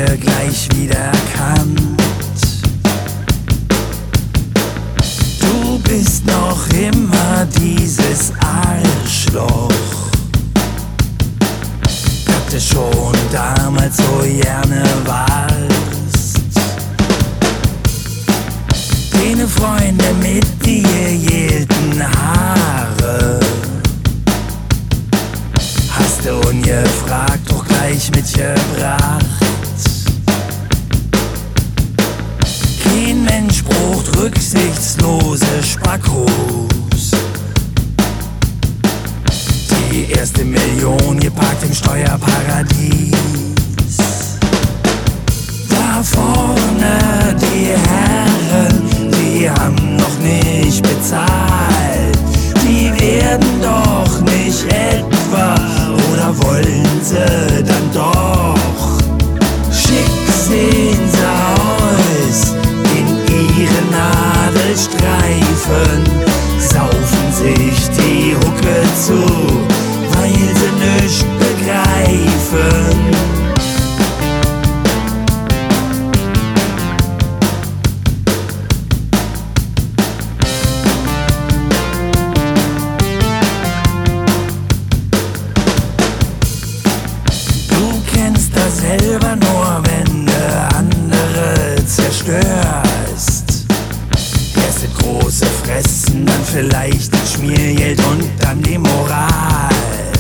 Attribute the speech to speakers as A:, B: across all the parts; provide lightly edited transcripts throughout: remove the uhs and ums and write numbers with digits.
A: gleich wieder erkannt. Du bist noch immer dieses Arschloch, das du schon damals so gerne warst. Deine Freunde mit die gegelten Haare hast du ungefragt doch gleich mitgebracht. Kein Mensch braucht rücksichtslose Spackos. Die erste Million geparkt im Steuerparadies. Da vorne die Herren, die haben noch nicht bezahlt. Die werden doch nicht etwa, oder wollen sie dann doch? Schick sehen sie aus in ihre Nadelstreifen, saufen sich die Hucke zu, weil sie nicht begreifen. Selber nur, wenn du andere zerstörst. Erst das große Fressen, dann vielleicht das Schmiergeld und dann die Moral.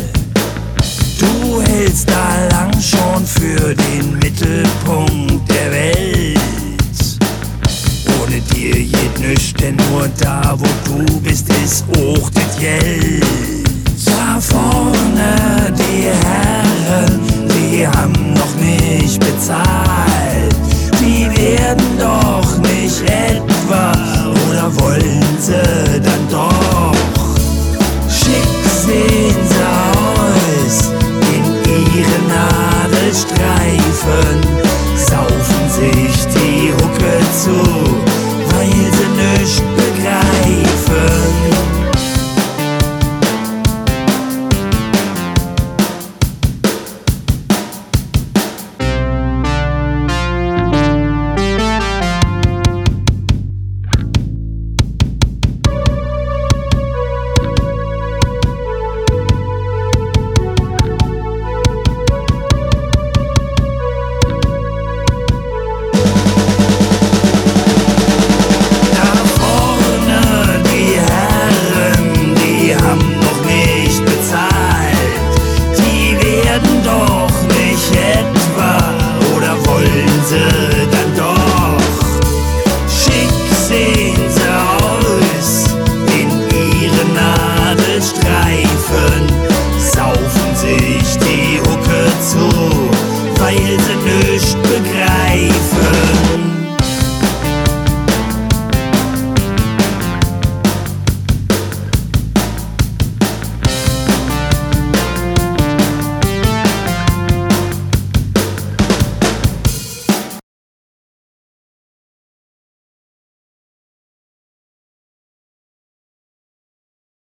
A: Du hältst da lang schon für den Mittelpunkt der Welt. Ohne dir geht nichts, denn nur da, wo du bist, ist auch das Geld. Da vorne die Herren, die haben noch nicht bezahlt. Die werden doch